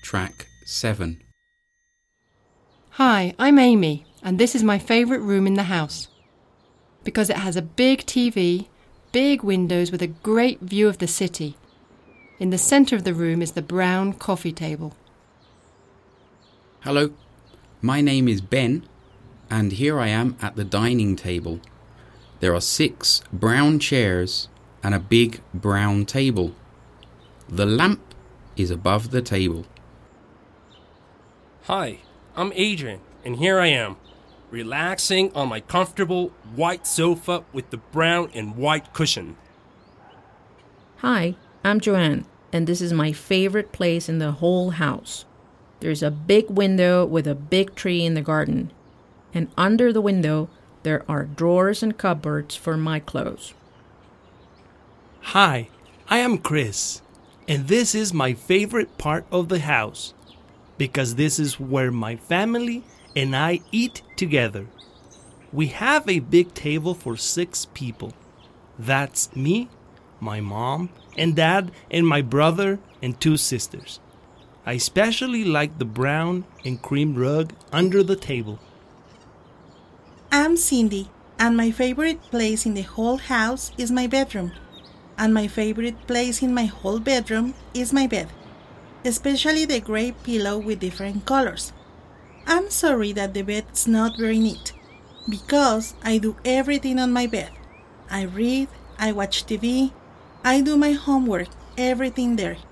Track 7. Hi, I'm Amy, and this is my favourite room in the house because it has a big TV, big windows with a great view of the city. In the centre of the room is the brown coffee table. Hello, my name is Ben, and here I am at the dining table. There are 6 brown chairs and a big brown table. The lamp is above the table. Hi, I'm Adrian, and here I am, relaxing on my comfortable white sofa with the brown and white cushion. Hi, I'm Joanne, and this is my favorite place in the whole house. There's a big window with a big tree in the garden, and under the window there are drawers and cupboards for my clothes. Hi, I am Chris, and this is my favorite part of the house, because this is where my family and I eat together. We have a big table for 6 people. That's me, my mom and dad, and my brother and 2 sisters. I especially like the brown and cream rug under the table. I'm Cindy, and my favorite place in the whole house is my bedroom. And my favorite place in my whole bedroom is my bed, especially the gray pillow with different colors. I'm sorry that the bed's not very neat, because I do everything on my bed. I read, I watch TV, I do my homework, everything there.